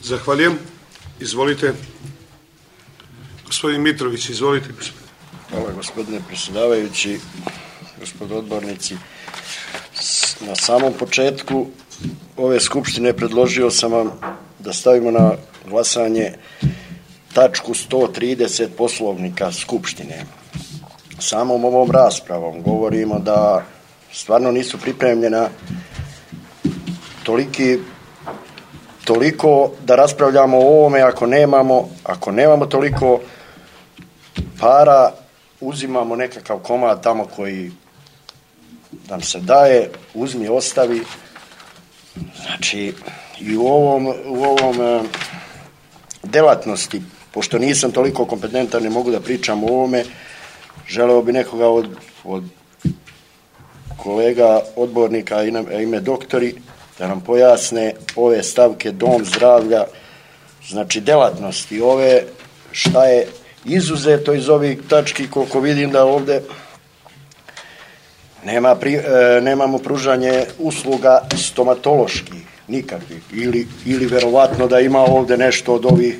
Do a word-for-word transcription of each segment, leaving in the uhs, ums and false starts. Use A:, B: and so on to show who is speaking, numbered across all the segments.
A: Zahvaljujem. Izvolite. Gospodin Mitrović, izvolite.
B: Hvala gospodine predsjedavajući, gospod odbornici. Na samom početku ove skupštine predložio sam vam da stavimo na glasanje tačku sto trideset poslovnika skupštine. Samom ovom raspravom govorimo da stvarno nisu pripremljena toliki, toliko da raspravljamo o ovome ako nemamo, ako nemamo toliko para, uzimamo nekakav komad tamo koji nam se daje, uzmi, ostavi. Znači, i u ovom, u ovom delatnosti, pošto nisam toliko kompetentan, ne mogu da pričam o ovome, želeo bi nekoga od, od kolega odbornika, ime, ime doktori, da nam pojasne ove stavke dom zdravlja, znači delatnosti ove, šta je izuzeto iz ovih tački, koliko vidim da ovde nema pri, e, nemamo pružanje usluga stomatoloških, nikakvih, ili, ili verovatno da ima ovde nešto od ovih,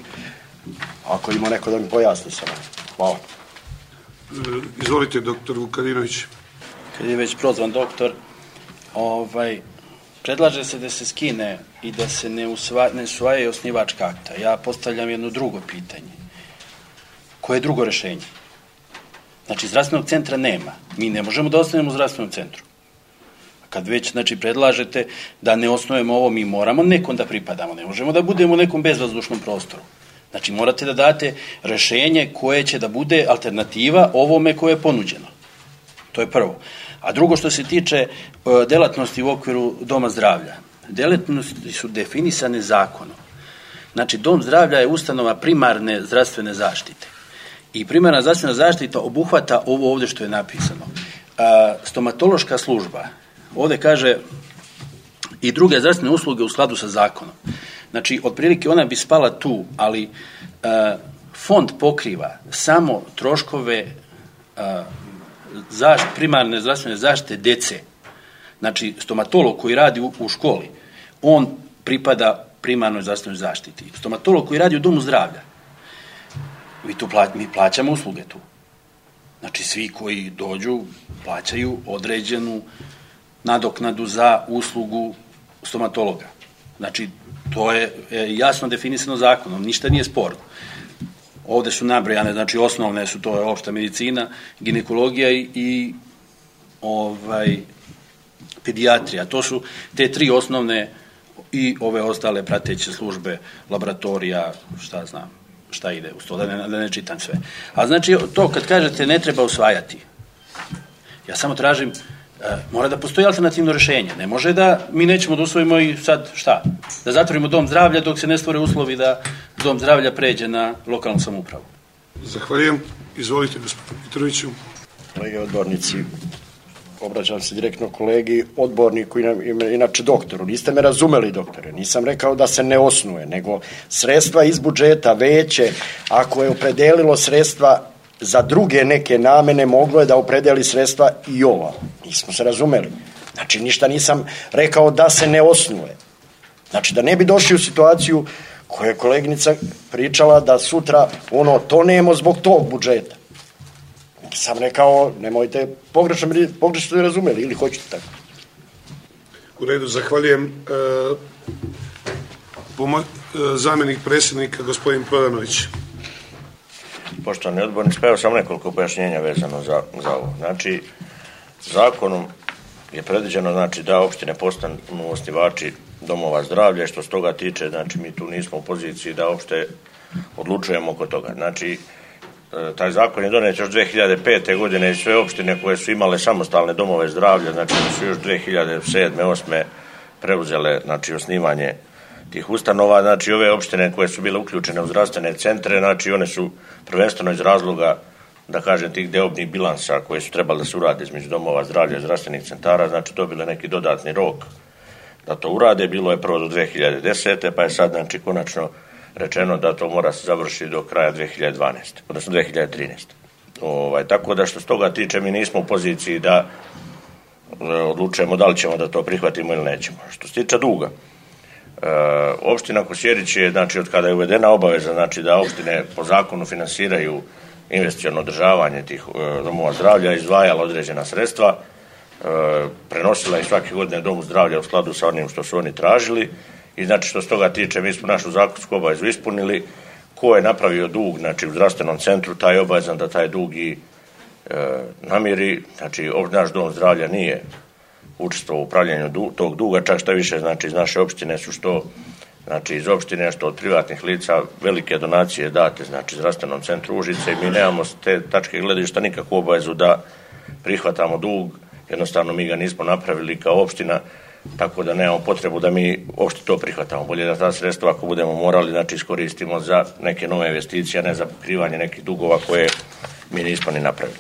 B: ako ima neko da mi pojasni samo. Hvala.
A: Izvolite, doktor Vukadinović.
C: Kad je već prozvan doktor, ovaj, predlaže se da se skine i da se ne, usva, ne usvaja osnivačka akta. Ja postavljam jedno drugo pitanje. Koje je drugo rešenje? Znači, zdravstvenog centra nema. Mi ne možemo da ostanemo u zdravstvenom centru. Kad već, znači, predlažete da ne osnujemo ovo, mi moramo nekom da pripadamo. Ne možemo da budemo u nekom bezvazdušnom prostoru. Znači, morate da date rešenje koje će da bude alternativa ovome koje je ponuđeno. To je prvo. A drugo, što se tiče uh, delatnosti u okviru doma zdravlja. Delatnosti su definisane zakonom. Znači, dom zdravlja je ustanova primarne zdravstvene zaštite. I primarna zdravstvena zaštita obuhvata ovo ovde što je napisano. A, stomatološka služba, ovde kaže i druge zdravstvene usluge u skladu sa zakonom. Znači, otprilike ona bi spala tu, ali a, fond pokriva samo troškove a, zašt, primarne zdravstvene zaštite dece. Znači, stomatolog koji radi u, u školi, on pripada primarnoj zdravstvenoj zaštiti. Stomatolog koji radi u domu zdravlja, Mi, tu pla, mi plaćamo usluge tu. Znači, svi koji dođu plaćaju određenu nadoknadu za uslugu stomatologa. Znači, to je jasno definisano zakonom, ništa nije sporno. Ovde su nabrojane, znači, osnovne su, to je opšta medicina, ginekologija i, i ovaj, pedijatrija. To su te tri osnovne i ove ostale prateće službe, laboratorija, šta znam, šta ide uz to, da ne, da ne čitam sve. A znači, to kad kažete ne treba usvajati, ja samo tražim, e, mora da postoji alternativno rešenje. Ne može da mi nećemo da usvojimo i sad šta? Da zatvorimo dom zdravlja dok se ne stvore uslovi da dom zdravlja pređe na lokalnu samoupravu.
A: Zahvaljujem. Izvolite, gospodine Mitroviću.
B: Kolege odbornici, obraćam se direktno kolegi odborniku, inače doktoru. Niste me razumeli, doktore. Nisam rekao da se ne osnuje, nego sredstva iz budžeta veće, ako je opredelilo sredstva za druge neke namene, moglo je da opredeli sredstva i ova. Nismo se razumeli. Znači, ništa nisam rekao da se ne osnuje. Znači, da ne bi došli u situaciju koju je koleginica pričala da sutra ono tonemo zbog tog budžeta. Sam rekao, nemojte pogrešno, pogrešno razumeli ili hoćete tako.
A: U redu, zahvaljujem. E, pomo, e, zamjenik predsjednika, gospodin Prodanović.
D: Poštovani odbornici, pa evo samo nekoliko pojašnjenja vezano za, za ovo. Znači, zakonom je predviđeno, znači, da opštine postanu osnivači domova zdravlja, što s toga tiče, znači, mi tu nismo u poziciji da uopšte odlučujemo oko toga. Znači, taj zakon je donet još dve hiljade pete. godine i sve opštine koje su imale samostalne domove zdravlja, znači su još dve hiljade sedme. osme preuzele, znači, osnivanje tih ustanova. Znači, ove opštine koje su bile uključene u zdravstvene centre, znači, one su prvenstveno iz razloga, da kažem, tih deobnih bilansa koje su trebali da se urade između domova zdravlja i zdravstvenih centara, znači, dobile neki dodatni rok da to urade. Bilo je prvo do dve hiljade desete. pa je sad, znači, konačno rečeno da to mora se završiti do kraja dve hiljade dvanaeste. odnosno dve hiljade trinaeste. Ovaj, tako da što s toga tiče mi nismo u poziciji da e, odlučujemo da li ćemo da to prihvatimo ili nećemo. Što se tiče duga, opština Kosjerić je, znači, od kada je uvedena obaveza, znači, da opštine po zakonu finansiraju investiciono održavanje tih domova zdravlja, izdvajala određena sredstva, prenosila i svake godine domu zdravlja u skladu sa onim što su oni tražili i, znači, što se toga tiče, mi smo našu zakonsku obavezu ispunili. Ko je napravio dug, znači, u zdravstvenom centru, taj je obavezan da taj dug i e, namiri. Znači, naš dom zdravlja nije učestvovao u upravljanju du, tog duga, čak šta više, znači, iz naše opštine su što, znači, iz opštine, što od privatnih lica velike donacije date, znači, zdravstvenom centru Užice, i mi nemamo s te tačke gledišta nikakvu obavezu da prihvatamo dug, jednostavno mi ga nismo napravili kao opština, tako da nemamo potrebu da mi uopšte to prihvatamo. Bolje da ta sredstva, ako budemo morali, znači, iskoristimo za neke nove investicije, a ne za pokrivanje nekih dugova koje mi nismo ni napravili.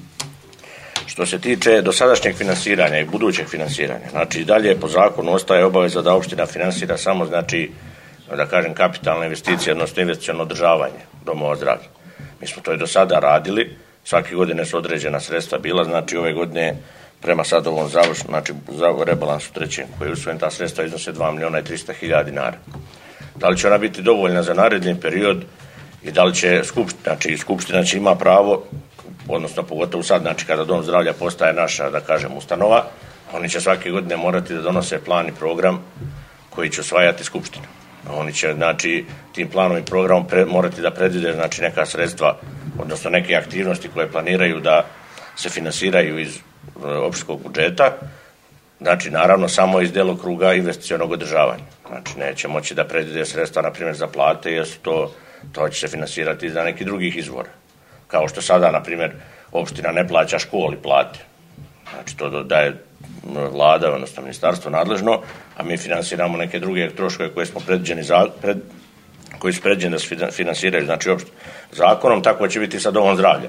D: Što se tiče dosadašnjeg finansiranja i budućeg finansiranja, znači, i dalje po zakonu ostaje obaveza da opština finansira samo, znači, da kažem, kapitalne investicije, odnosno investiciono održavanje domova zdravlja. Mi smo to i do sada radili, svake godine su određena sredstva bila, znači, ove godine prema sad ovom završnom, znači za rebalansu trećem koji je usvojen, ta sredstva iznose dva miliona i trista hiljada dinara. Da li će ona biti dovoljna za naredni period i da li će skupština, znači skupština će ima pravo, odnosno pogotovo sad, znači kada dom zdravlja postaje naša, da kažem, ustanova, oni će svake godine morati da donose plan i program koji će usvajati skupština. Oni će, znači, tim planom i programom pre, morati da predvide, znači, neka sredstva, odnosno neke aktivnosti koje planiraju da se finansiraju iz opštinskog budžeta, znači, naravno, samo iz delokruga investicionog održavanja. Znači, neće moći da predvide sredstva, na primjer, za plate, jer su to, to će se finansirati za neki drugih izvora. Kao što sada, na primjer, opština ne plaća školi plate. Znači, to daje vlada, odnosno ministarstvo nadležno, a mi finansiramo neke druge troškove koje smo predviđeni za, pred, koji su predviđeni da se finansiraju, znači, opšte zakonom, tako će biti sa domom zdravlja.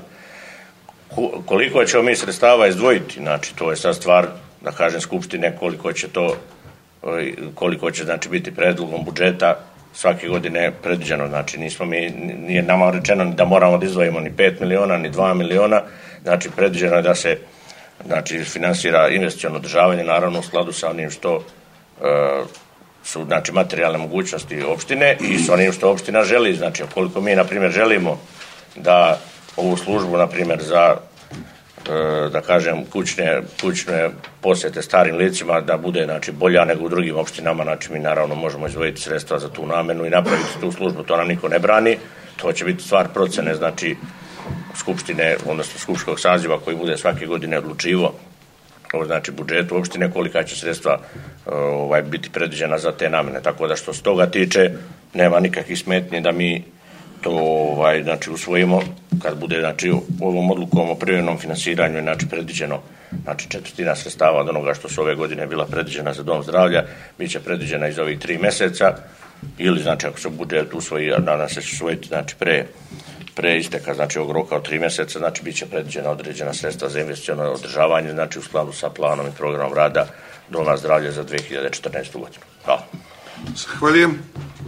D: Koliko ćemo mi sredstava izdvojiti, znači, to je sad stvar, da kažem, skupštine, koliko će to, koliko će, znači, biti predlogom budžeta svake godine predviđeno. Znači, nismo mi, nije nama rečeno da moramo da izdvojimo ni pet miliona, ni dva miliona, znači, predviđeno je da se, znači, finansira investiciono održavanje, naravno u skladu sa onim što e, su, znači, materijalne mogućnosti opštine i sa onim što opština želi. Znači, koliko mi, na primjer, želimo da ovu službu, na primjer, za, e, da kažem, kućne, kućne posjete starim licima da bude, znači, bolja nego u drugim opštinama, znači, mi naravno možemo izdvojiti sredstva za tu namenu i napraviti tu službu, to nam niko ne brani, to će biti stvar procene, znači, skupštine, odnosno skupštinskog saziva koji bude svake godine odlučivo, znači, budžetu opštine, kolika će sredstva ovaj, biti predviđena za te namene. Tako da što se toga tiče, nema nikakvih smetnji da mi to ovaj, znači, usvojimo kad bude, znači, ovom odlukom o privremenom finansiranju, znači, predviđeno, znači, četvrtina sredstava od onoga što su ove godine bila predviđena za dom zdravlja, bit će predviđena iz ovih tri meseca ili, znači, ako se budžet usvoji, a nadam se će usvojiti, znači, pre pre isteka, znači, ovog roka od tri meseca, znači, bit će predviđena određena sredstva za investiciono održavanje, znači, u skladu sa planom i programom rada doma zdravlja za dve hiljade četrnaestu. godinu. Hvala.
A: Zahvaljujem.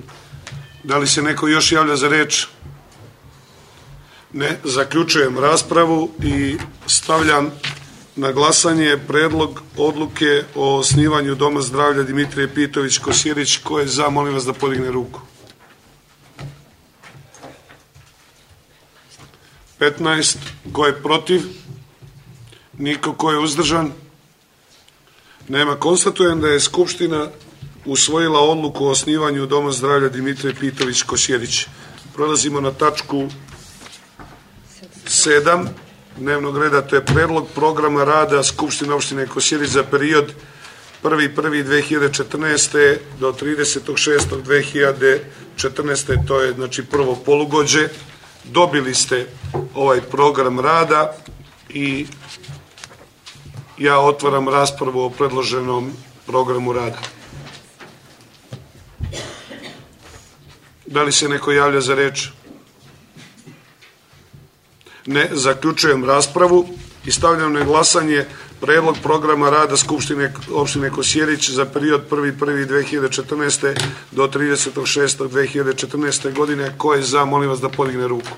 A: Da li se neko još javlja za reč? Ne. Zaključujem raspravu i stavljam na glasanje predlog odluke o osnivanju Doma zdravlja Dimitrije Pitović Kosjerić. Ko je za, molim vas da podigne ruku. petnaest. Ko je protiv? Niko. Ko je uzdržan? Nema. Konstatujem da je Skupština usvojila odluku o osnivanju Doma zdravlja Dimitrije Pitović Kosjerić. Prelazimo na tačku sedam dnevnog reda, to je predlog programa rada Skupštine opštine Kosjerić za period prvi prvog dve hiljade četrnaeste. do tridesetog šestog dve hiljade četrnaeste. To je, znači, prvo polugođe. Dobili ste ovaj program rada i ja otvaram raspravu o predloženom programu rada. Da li se neko javlja za reč? Ne. Zaključujem raspravu i stavljam na glasanje predlog programa rada Skupštine opštine Kosjerić za period prvi prvog dve hiljade četrnaeste. do tridesetog šestog dve hiljade četrnaeste. godine. Ko je za, molim vas da podigne ruku.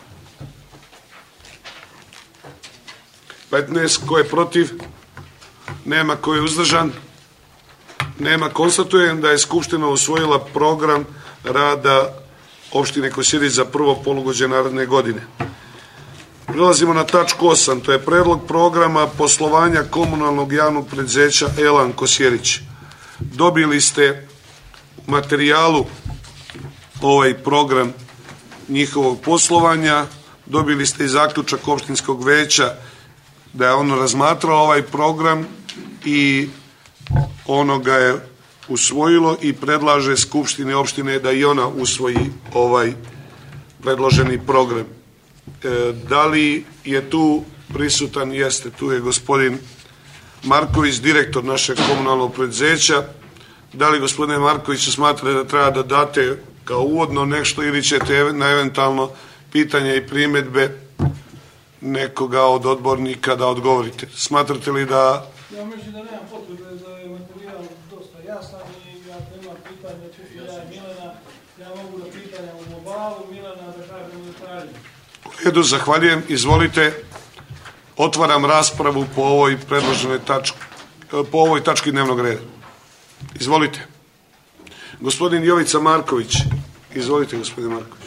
A: petnaest. Ko je protiv? Nema. Ko je uzdržan? Nema. Konstatujem da je Skupština usvojila program rada opštine Kosjerić za prvo polugođe naredne godine. Prelazimo na tačku osam, to je predlog programa poslovanja komunalnog javnog preduzeća Elan Kosjerić. Dobili ste u materijalu ovaj program njihovog poslovanja, dobili ste i zaključak opštinskog veća da je ono razmatralo ovaj program i ono ga je usvojilo i predlaže Skupštini opštine da i ona usvoji ovaj predloženi program. E, da li je tu prisutan? Jeste, tu je gospodin Marković, direktor našeg komunalnog preduzeća. Da li, gospodine Marković, smatrate da treba da date kao uvodno nešto ili ćete na eventualno pitanja i primjedbe nekoga od odbornika da odgovorite? Smatrate li da...
E: Ja mislim da nemam potrebe za materijal dosta jasan i ako ima pitanja, čisto ja i Milena, ja mogu da pitanja u globalu, Milena da kažem u detalju.
A: U redu, zahvaljujem. Izvolite, otvaram raspravu po ovoj predloženoj tački, po ovoj tački dnevnog reda. Izvolite. Gospodin Jovica Marković. Izvolite, gospodin Marković.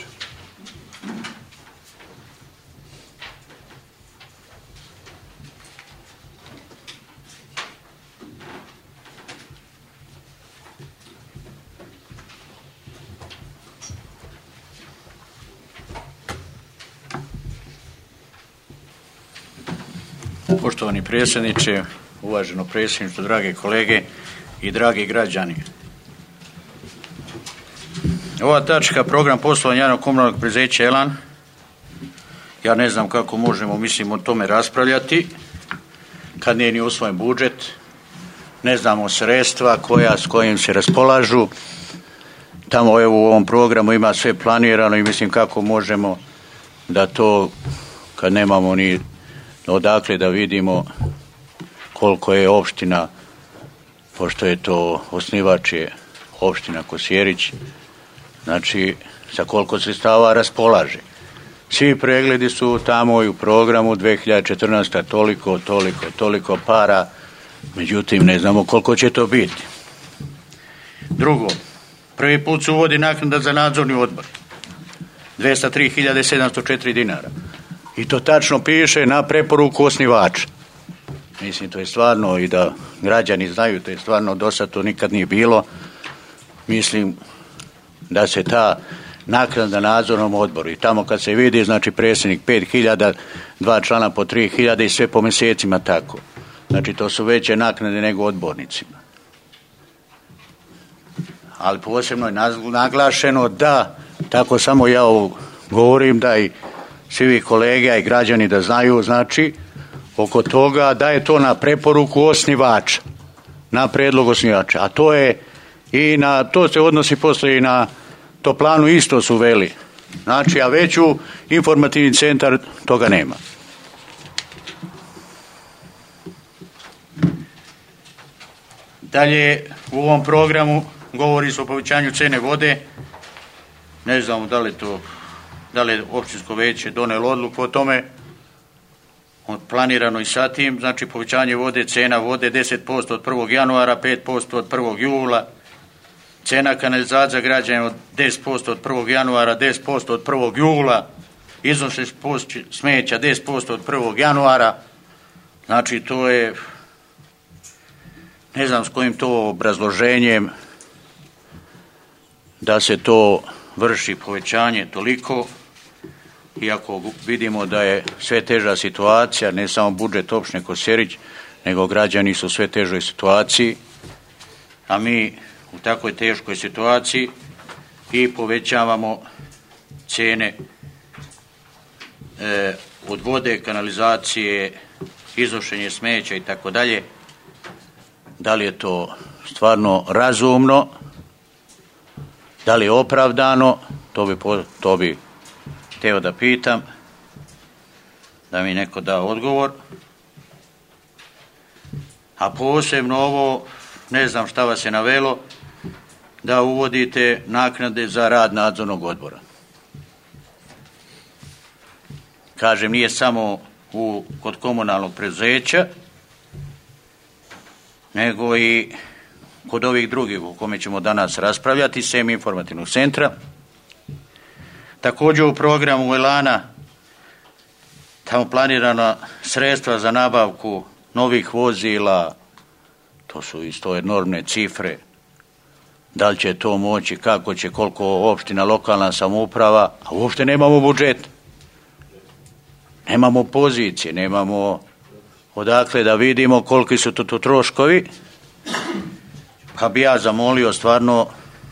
F: Poštovani predsjedniče, uvaženo predsjedništvo, drage kolege i dragi građani. Ova tačka, program poslovanja javnog komunalnog preduzeća Elan, ja ne znam kako možemo, mislim, o tome raspravljati kad nije ni usvojen budžet, ne znamo sredstva koja s kojim se raspolažu. Tamo evo u ovom programu ima sve planirano i mislim kako možemo da to, kad nemamo ni odakle da vidimo koliko je opština, pošto je to osnivač je opština Kosjerić, znači sa koliko sredstava raspolaže. Svi pregledi su tamo i u programu dve hiljade četrnaeste. toliko, toliko, toliko para, međutim ne znamo koliko će to biti. Drugo, prvi put se uvodi naknada za nadzorni odbor, dvesta tri hiljade sedamsto četiri dinara. I to tačno piše na preporuku osnivača. Mislim, to je stvarno, i da građani znaju, to je stvarno, do sad to nikad nije bilo. Mislim da se ta naknada na nadzornom odboru i tamo kad se vidi, znači predsjednik pet hiljada, dva člana po tri hiljade i sve po mjesecima tako. Znači to su veće naknade nego odbornicima. Ali posebno je naglašeno da, tako samo ja govorim, da i svi kolege i građani da znaju, znači, oko toga da je to na preporuku osnivača, na predlog osnivača, a to je i na, to se odnosi poslije i na toplanu isto su veli, znači, a već u informativni centar toga nema. Dalje u ovom programu govori se o povećanju cene vode, ne znamo da li to da li je općinsko veće donelo odluku o tome, planirano i sa tim, znači povećanje vode, cena vode deset posto od prvog januara, pet posto od prvog jula, cena kanalizacija građana od deset posto od prvog januara, deset posto od prvog jula, iznose smeća deset posto od prvog januara, znači to je, ne znam s kojim to obrazloženjem da se to vrši povećanje toliko, iako vidimo da je sve teža situacija, ne samo budžet opštine Kosjerić, nego građani su u sve težoj situaciji, a mi u takvoj teškoj situaciji i povećavamo cijene e, od vode, kanalizacije, iznošenje smeća i tako dalje. Da li je to stvarno razumno, da li je opravdano, to bi, to bi htio da pitam, da mi neko da odgovor. A posebno ovo, ne znam šta vas je navelo, da uvodite naknade za rad nadzornog odbora. Kažem, nije samo u, kod komunalnog preduzeća, nego i kod ovih drugih o kome ćemo danas raspravljati, sem informativnog centra. Također u programu Elana tamo planirana sredstva za nabavku novih vozila, to su isto enormne cifre. Da li će to moći, kako će, koliko opština, lokalna samouprava, a uopšte nemamo budžet. Nemamo pozicije, nemamo odakle da vidimo koliki su to, to troškovi. Pa bi ja zamolio stvarno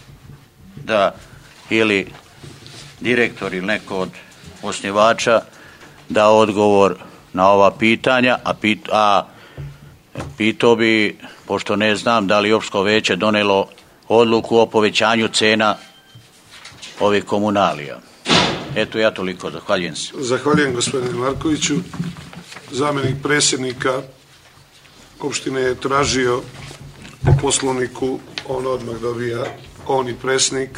F: da ili direktor ili neko od osnivača da odgovor na ova pitanja, a, pit, a pitao bi, pošto ne znam da li opštinsko veće donelo odluku o povećanju cena ovih komunalija. Eto, ja toliko, zahvaljujem se.
A: Zahvaljujem gospodine Markoviću. Zamjenik predsjednika opštine je tražio po poslovniku, on odmah dobija, on i predsjednik.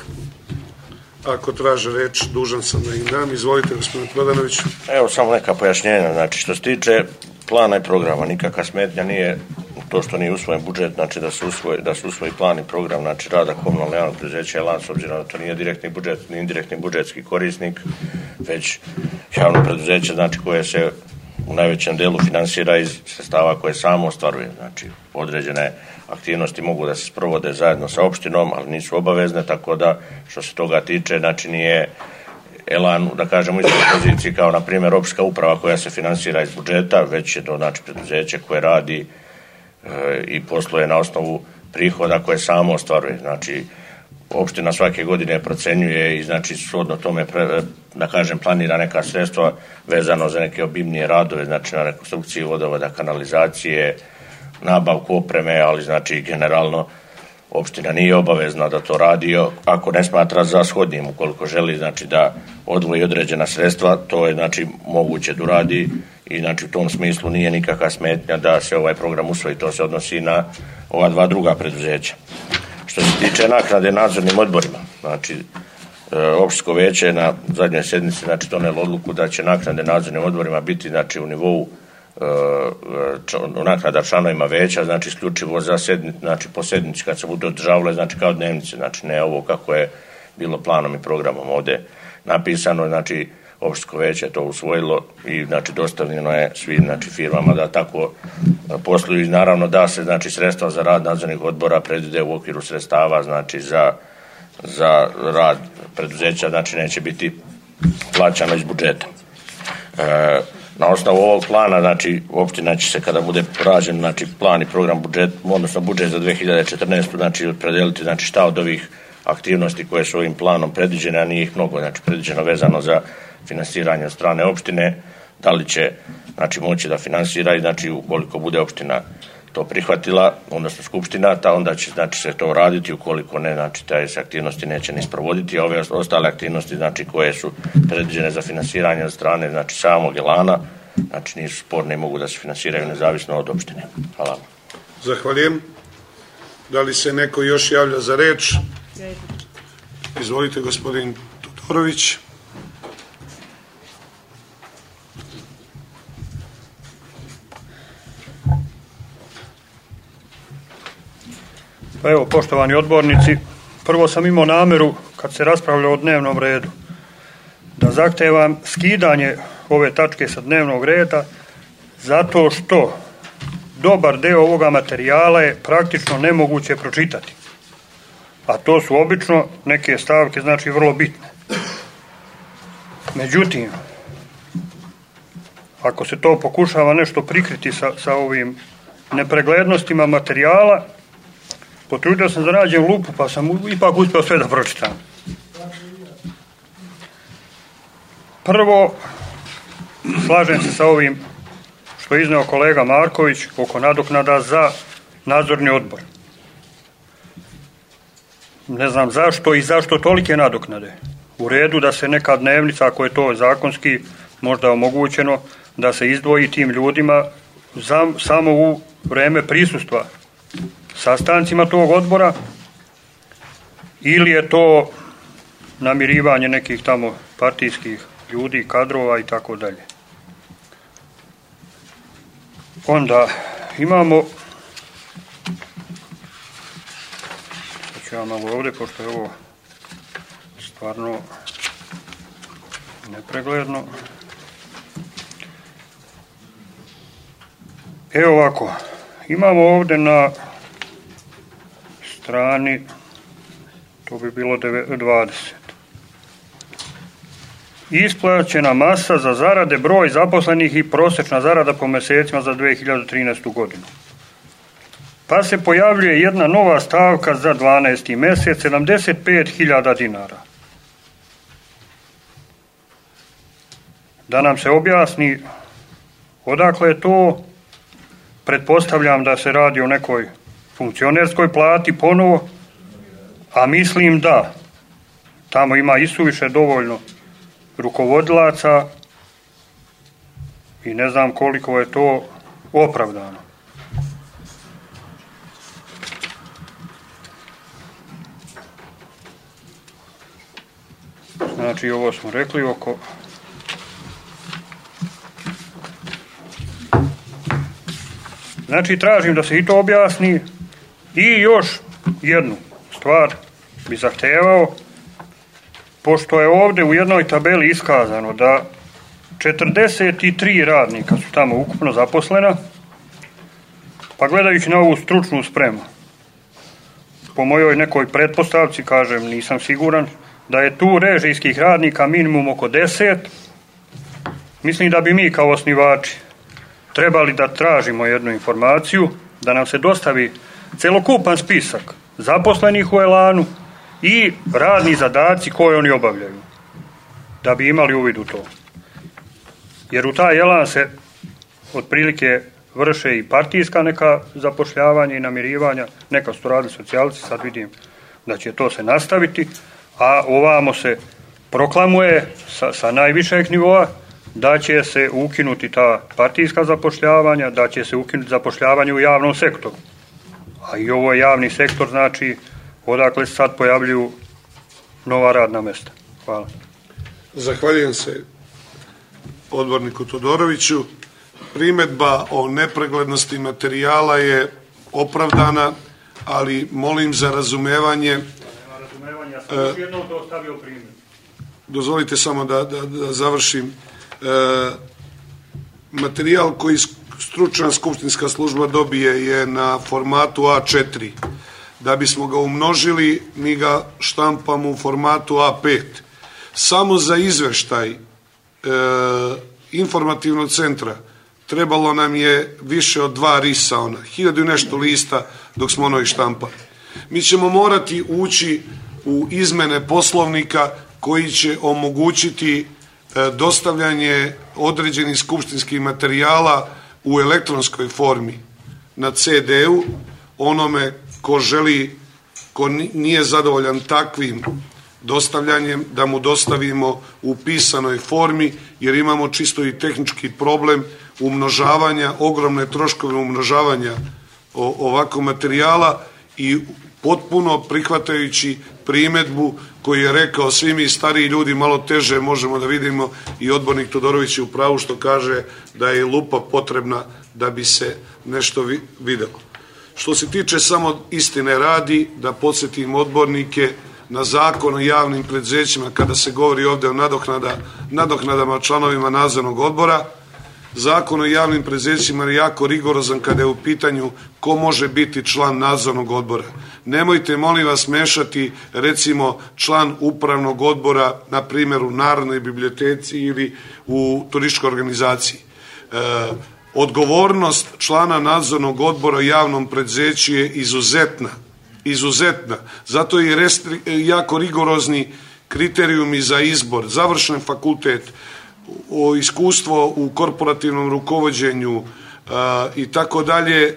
A: Ako traže reč, dužan sam da im dam. Izvolite, gospodine Prodanoviću.
D: Evo, samo neka pojašnjenja. Znači, što se tiče plana i programa, nikakva smetnja nije to što nije usvojen budžet, znači da se usvoji, da se usvoji plan i program, znači rada komunalnog javnog preduzeća Elan, s obzirom da to nije direktni budžet, ni indirektni budžetski korisnik, već javno preduzeće, znači koje se u najvećem delu finansira iz sredstava koje samo ostvaruje. Znači, određene aktivnosti mogu da se sprovode zajedno sa opštinom, ali nisu obavezne, tako da što se toga tiče, znači nije Elan, da kažemo, iz poziciji kao, na primjer, opštinska uprava koja se finansira iz budžeta, već je to, znači, preduzeće koje radi e, i posluje na osnovu prihoda koje samo ostvaruje. Znači, opština svake godine procenjuje i, znači, shodno tome, pre, da kažem, planira neka sredstva vezano za neke obimnije radove, znači na rekonstrukciji vodovoda, kanalizacije, nabavku opreme, ali, znači, generalno opština nije obavezna da to radi, ako ne smatra za shodnim, ukoliko želi, znači, da odvoji određena sredstva, to je, znači, moguće da radi i, znači, u tom smislu nije nikakva smetnja da se ovaj program usvoji. To se odnosi na ova dva druga preduzeća. Što se tiče naknade nadzornim odborima, znači, opštinsko veće na zadnjoj sjednici, znači, donelo odluku da će naknade nadzornim odborima biti, znači, u nivou naknada članovima veća, znači isključivo za sednicu, znači po sednici kad se budu održavale, znači kao dnevnice, znači ne ovo kako je bilo planom i programom ovdje napisano, znači opštinsko veće je to usvojilo i, znači, dostavljeno je svim, znači, firmama da tako posluju i naravno da se, znači, sredstva za rad nadzornih odbora predvide u okviru sredstava, znači za, za rad preduzeća, znači neće biti plaćano iz budžeta. E, Na osnovu ovog plana, znači, opština će se, kada bude rađen, znači, plan i program budžet, odnosno budžet za dve hiljade četrnaestu. znači, predeliti, znači, šta od ovih aktivnosti koje su ovim planom predviđene, a nije ih mnogo, znači, predviđeno vezano za finansiranje od strane opštine, da li će, znači, moći da finansira i, znači, ukoliko bude opština to prihvatila, odnosno skupština, ta onda će, znači, se to raditi, ukoliko ne, znači, te se aktivnosti neće ni sprovoditi, a ove ostale aktivnosti, znači, koje su predviđene za finansiranje od strane, znači, samog Elana, znači, nisu sporne i mogu da se finansiraju nezavisno od opštine. Hvala.
A: Zahvaljujem. Da li se neko još javlja za reč? Izvolite, gospodin Todorović.
E: Pa evo, poštovani odbornici, prvo sam imao nameru, kad se raspravlja o dnevnom redu, da zahtevam skidanje ove tačke sa dnevnog reda, zato što dobar deo ovoga materijala je praktično nemoguće pročitati. A to su obično neke stavke, znači, vrlo bitne. Međutim, ako se to pokušava nešto prikriti sa, sa ovim nepreglednostima materijala, potrudio sam da nađem lupu, pa sam ipak uspio sve da pročitam. Prvo, slažem se sa ovim što je izneo kolega Marković oko nadoknada za nadzorni odbor. Ne znam zašto i zašto tolike nadoknade. U redu da se neka dnevnica, ako je to zakonski možda omogućeno, da se izdvoji tim ljudima za, samo u vreme prisustva sastancima tog odbora, ili je to namirivanje nekih tamo partijskih ljudi, kadrova i tako dalje. Onda imamo ja malo ovdje, pošto je ovo stvarno nepregledno. Evo ovako, imamo ovdje na strani, to bi bilo dvadeset. Isplaćena masa za zarade, broj zaposlenih i prosječna zarada po mjesecima za dvije hiljade trinaestu godinu. Pa se pojavljuje jedna nova stavka za dvanaesti mjesec, sedamdeset pet hiljada dinara. Da nam se objasni odakle je to. Pretpostavljam da se radi o nekoj funkcionerskoj plati ponovo, a mislim da tamo ima isuviše dovoljno rukovodilaca i ne znam koliko je to opravdano. Znači, ovo smo rekli oko Znači, tražim da se i to objasni i još jednu stvar bi zahtevao, pošto je ovdje u jednoj tabeli iskazano da četrdeset tri radnika su tamo ukupno zaposlena, pa gledajući na ovu stručnu spremu, po mojoj nekoj pretpostavci, kažem, nisam siguran, da je tu režijskih radnika minimum oko deset, mislim da bi mi kao osnivači trebali da tražimo jednu informaciju, da nam se dostavi celokupan spisak zaposlenih u Elanu i radni zadaci koje oni obavljaju, da bi imali uvid u to. Jer u taj Elan se otprilike vrše i partijska neka zapošljavanja i namirivanja, neka su to radili socijalci, sad vidim da će to se nastaviti, a ovamo se proklamuje sa, sa najvišeg nivoa da će se ukinuti ta partijska zapošljavanja, da će se ukinuti zapošljavanje u javnom sektoru. A i ovo je javni sektor, znači odakle se sad pojavljuju nova radna mjesta. Hvala.
A: Zahvaljujem se odborniku Todoroviću. Primjedba o nepreglednosti materijala je opravdana, ali molim za razumevanje.
E: Nema razumevanja, ja sam još jednom to ostavio primjer. Dozvolite
A: samo da, da, da završim. E, materijal koji stručna skupštinska služba dobije je na formatu A četiri. Da bismo ga umnožili, mi ga štampamo u formatu A pet. Samo za izveštaj e, informativnog centra trebalo nam je više od dva risa, ona, hiljadu i nešto lista dok smo ono i štampali. Mi ćemo morati ući u izmene poslovnika koji će omogućiti e, dostavljanje određenih skupštinskih materijala u elektronskoj formi na ce de-u onome ko želi, ko nije zadovoljan takvim dostavljanjem, da mu dostavimo u pisanoj formi, jer imamo čisto i tehnički problem umnožavanja, ogromne troškove umnožavanja ovakvog materijala i potpuno prihvatajući primjedbu koju je rekao svi mi stariji ljudi malo teže možemo da vidimo, i odbornik Todorović je u pravu što kaže da je lupa potrebna da bi se nešto videlo. Što se tiče samo istine radi, da podsjetim odbornike na Zakon o javnim preduzećima kada se govori ovdje o nadoknada, nadoknadama članovima nadzornog odbora. Zakon o javnim preduzećima je jako rigorozan kada je u pitanju ko može biti član nadzornog odbora. Nemojte, molim vas, mešati recimo član upravnog odbora, na primjer u Narodnoj biblioteci ili u turističkoj organizaciji. E, odgovornost člana nadzornog odbora u javnom preduzeću je izuzetna. Izuzetna. Zato je restri, jako rigorozni kriterijumi za izbor, završen fakultet, o iskustvo u korporativnom rukovođenju i tako dalje,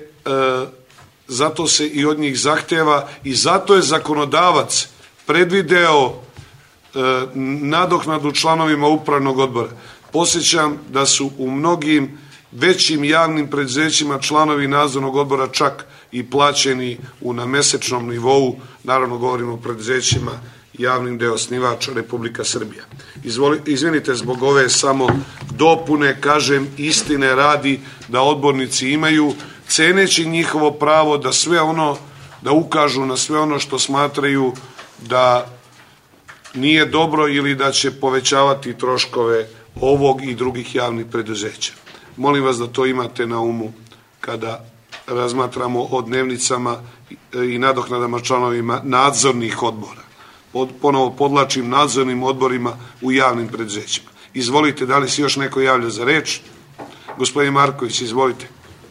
A: zato se i od njih zahteva i zato je zakonodavac predvideo e, nadoknadu članovima upravnog odbora. Posjećam da su u mnogim većim javnim preduzećima članovi nadzornog odbora čak i plaćeni u na mesečnom nivou, naravno govorimo o preduzećima javnim gde je osnivač Republika Srbija. Izvoli, izvinite zbog ove samo dopune, kažem istine radi da odbornici imaju, ceneći njihovo pravo da sve ono da ukažu na sve ono što smatraju da nije dobro ili da će povećavati troškove ovog i drugih javnih preduzeća. Molim vas da to imate na umu kada razmatramo o dnevnicama i nadoknadama članovima nadzornih odbora. Pod, ponovo podlačim nadzornim odborima u javnim preduzećima. Izvolite, da li se još neko javlja za reč? Gospodin Marković, izvolite.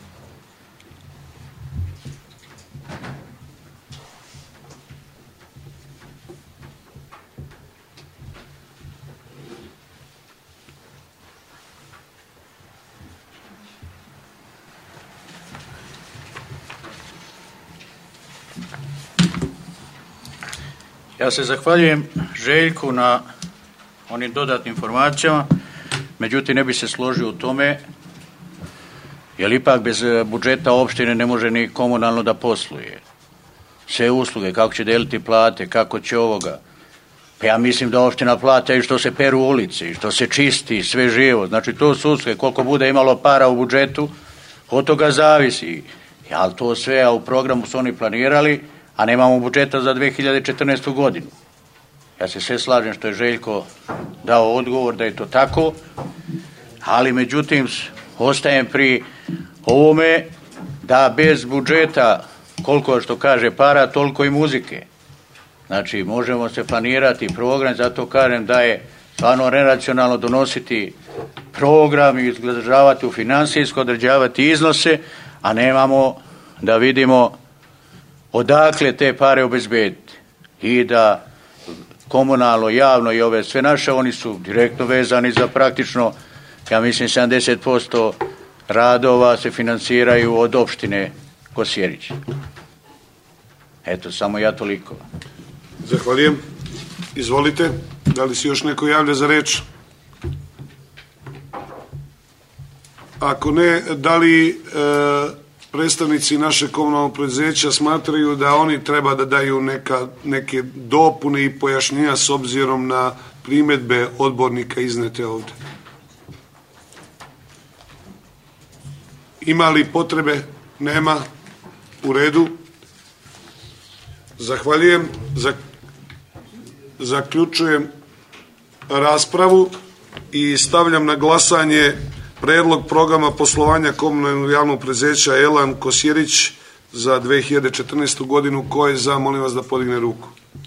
F: Ja se zahvaljujem Željku na onim dodatnim informacijama, međutim ne bi se složio u tome, jer ipak bez budžeta opštine ne može ni komunalno da posluje. Sve usluge, kako će deliti plate, kako će ovoga. Pa ja mislim da opština plata i što se peru ulice, i što se čisti, sve živo. Znači to su usluge, koliko bude imalo para u budžetu, od toga zavisi. Ali to sve, a u programu su oni planirali, a nemamo budžeta za dve hiljade četrnaestu. godinu. Ja se sve slažem što je Željko dao odgovor da je to tako, ali međutim ostajem pri ovome da bez budžeta, koliko što kaže para, toliko i muzike. Znači možemo se planirati program, zato kažem da je stvarno neracionalno donositi program i izgledavati u finansijsko, određavati iznose, a nemamo da vidimo odakle te pare obezbediti i da komunalno, javno i ove sve naše, oni su direktno vezani za praktično, ja mislim, sedamdeset posto radova se finansiraju od opštine Kosjerić. Eto, samo ja toliko.
A: Zahvaljujem. Izvolite, da li se još neko javlja za reč? Ako ne, da li e, predstavnici naše komunalnog preduzeća smatraju da oni treba da daju neka, neke dopune i pojašnjenja s obzirom na primjedbe odbornika iznete ovde? Ima li potrebe? Nema. U redu. Zahvaljujem. Zaključujem raspravu i stavljam na glasanje predlog programa poslovanja komunalnog javnog preduzeća Elan Kosjerić za dve hiljade četrnaestu. godinu. Ko je za, molim vas da podigne ruku.